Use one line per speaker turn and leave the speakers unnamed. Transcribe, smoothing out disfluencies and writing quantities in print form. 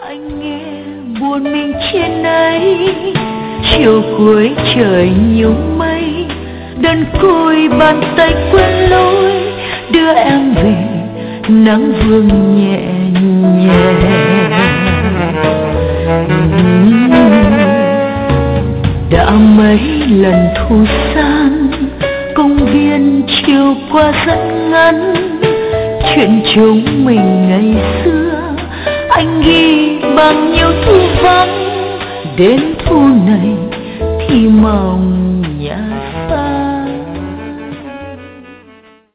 anh nghe buồn mình trên ấy, chiều cuối trời nhiều mây, đơn côi bàn tay quên lối, đưa em về nắng vương nhẹ nhẹ. Đã mấy lần thu san, công viên chiều qua rất ngắn, chuyện chúng mình ngày xưa anh ghi bằng nhiều thu vắng. Đến thu này thì mong nhạt.